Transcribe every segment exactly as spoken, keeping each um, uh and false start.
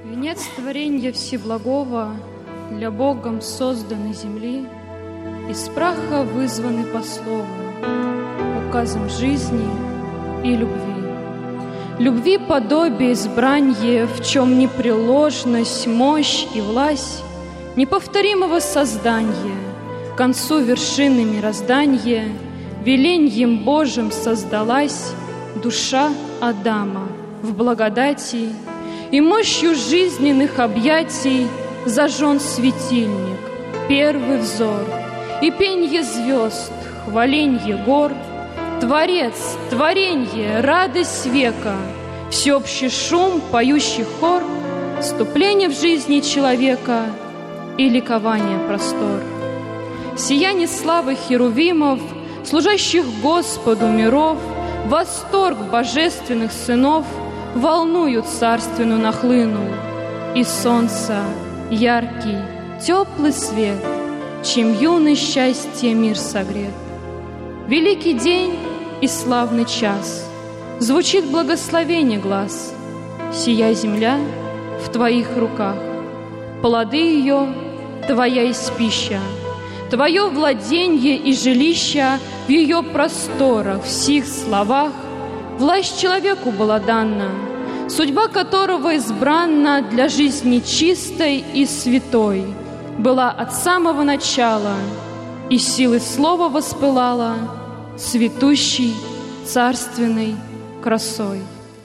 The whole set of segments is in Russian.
Венец творенья Всеблагого для Богом созданной земли, из праха вызваны по слову, указом жизни и любви. Любви подобие избранье, в чем непреложность, мощь и власть неповторимого создания, к концу вершины мирозданья, веленьем Божьим создалась душа Адама в благодати, и мощью жизненных объятий зажжен светильник, первый взор, и пенье звезд, хваленье гор, Творец, творенье, радость века, всеобщий шум, поющий хор, вступление в жизни человека и ликование простор. Сияние славы херувимов, служащих Господу миров, восторг божественных сынов волную царственную нахлынул, и солнца яркий, теплый свет, чем юный счастье мир согрет. Великий день и славный час, звучит благословение глаз, сия земля в Твоих руках, плоды ее Твоя есть пища, Твое владенье и жилища в ее просторах, в сих словах власть человеку была дана, судьба которого избранна для жизни чистой и святой, была от самого начала, и силой слова воспылала цветущей, царственной красой.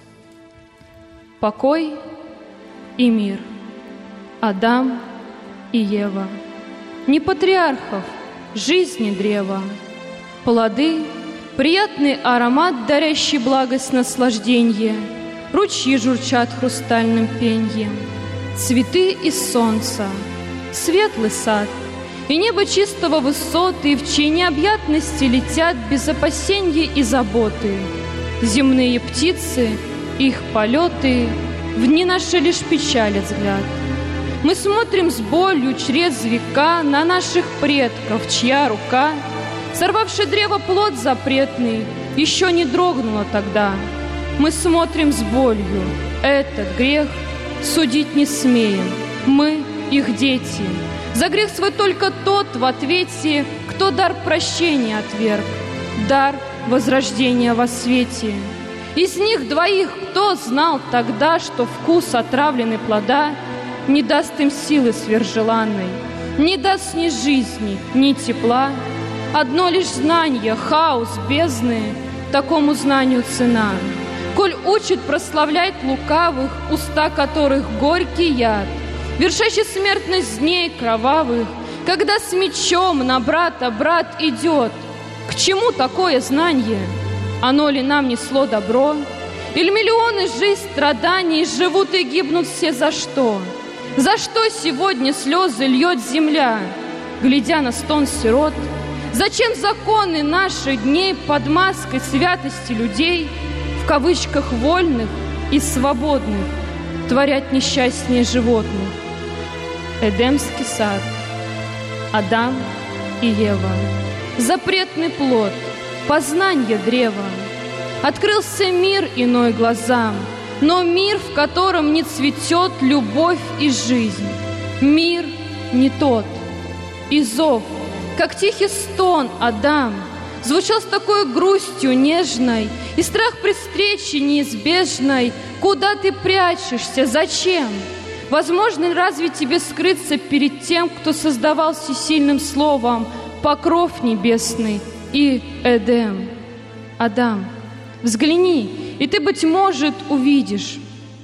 Покой и мир, Адам и Ева, не патриархов, жизни древа, плоды, приятный аромат, дарящий благость наслажденье, ручьи журчат хрустальным пеньем, цветы из солнца, светлый сад, и небо чистого высоты, в чьей необъятности летят без опасенья и заботы. Земные птицы, их полеты, в дни наши лишь печалят взгляд. Мы смотрим с болью чрез века на наших предков, чья рука, сорвавший древо плод запретный, еще не дрогнула тогда. Мы смотрим с болью, этот грех судить не смеем, мы их дети. За грех свой только тот в ответе, кто дар прощения отверг, дар возрождения во свете. Из них двоих кто знал тогда, что вкус отравленной плода не даст им силы сверхжеланной, не даст ни жизни, ни тепла. Одно лишь знание, хаос бездны, такому знанию цена. Коль учит прославлять лукавых, уста которых горький яд, вершащий смертность дней кровавых, когда с мечом на брата брат идет. К чему такое знание? Оно ли нам несло добро? Или миллионы жизнь страданий живут и гибнут все за что? За что сегодня слезы льет земля, глядя на стон сирот? Зачем законы наших дней под маской святости людей, в кавычках вольных и свободных, творят несчастнее животных? Эдемский сад, Адам и Ева, запретный плод, познанье древа. Открылся мир иной глазам, но мир, в котором не цветет любовь и жизнь. Мир не тот. И зов, как тихий стон Адам, звучал с такой грустью нежной, и страх пред встречей неизбежной. Куда ты прячешься? Зачем? Возможно ли разве тебе скрыться перед тем, кто создавал всесильным словом покров небесный и Эдем? Адам, взгляни, и ты, быть может, увидишь.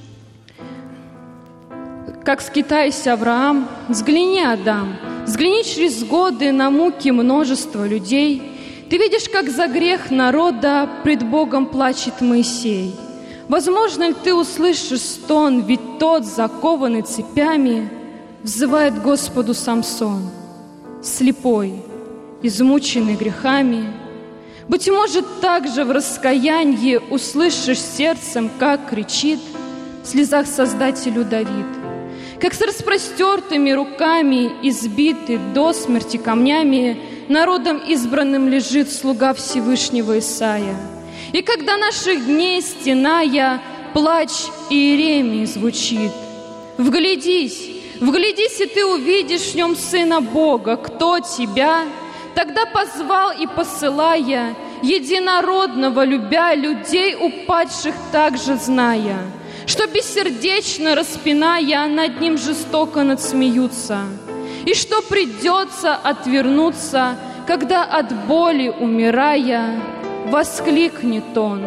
Как скитайся, Авраам, взгляни, Адам, взгляни через годы на муки множества людей. Ты видишь, как за грех народа пред Богом плачет Моисей. Возможно ли ты услышишь стон, ведь тот, закованный цепями, взывает Господу Самсон, слепой, измученный грехами. Быть может, также в раскаянии услышишь сердцем, как кричит в слезах Создателю Давид, как с распростертыми руками, избитый до смерти камнями, народом избранным лежит слуга Всевышнего Исаия. И когда наших дней стеная, плач Иеремии звучит, Вглядись, вглядись, и ты увидишь в нем Сына Бога, кто тебя тогда позвал и посылая, единородного любя, людей упадших также зная, что бессердечно распиная, над ним жестоко надсмеются, и что придется отвернуться, когда от боли умирая, воскликнет он: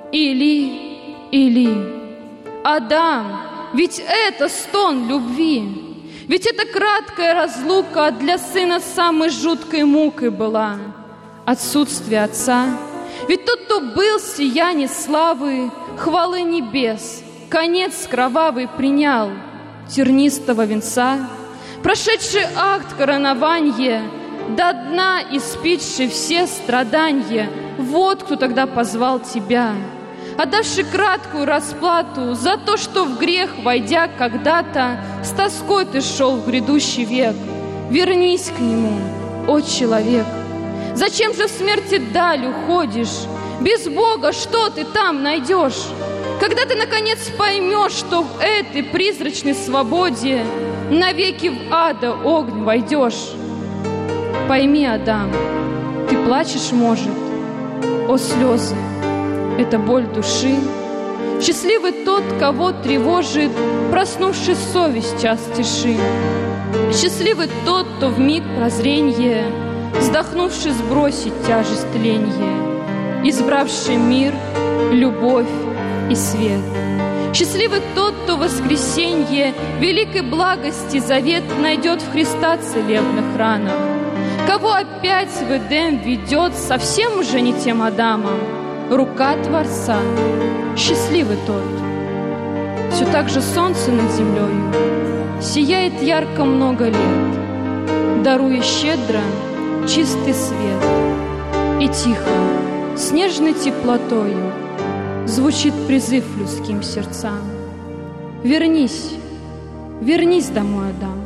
Или, Или, Адам, ведь это стон любви, ведь эта краткая разлука для сына самой жуткой мукой была. Отсутствие отца, ведь тот, кто был сияние славы, хвалы небес, конец кровавый принял тернистого венца, прошедший акт коронования, до дна испитший все страдания. Вот кто тогда позвал тебя, отдавший краткую расплату за то, что в грех, войдя когда-то, с тоской ты шел в грядущий век. Вернись к нему, о человек! Зачем же в смерти даль уходишь? Без Бога что ты там найдешь? Когда ты, наконец, поймешь, что в этой призрачной свободе навеки в ада огонь войдешь. Пойми, Адам, ты плачешь, может, о слезы, это боль души. Счастливый тот, кого тревожит проснувшись совесть час тиши. Счастливый тот, кто вмиг прозренья, вздохнувший, сбросить тяжесть тленья, избравший мир, любовь и свет. Счастливый тот, кто в воскресенье великой благости завет найдет в Христа целебных ранах, кого опять в Эдем ведет совсем уже не тем Адамом рука Творца. Счастливый тот. Все так же солнце над землею сияет ярко много лет, даруя щедро чистый свет. И тихо, с нежной теплотою звучит призыв людским сердцам: Вернись, вернись домой, Адам.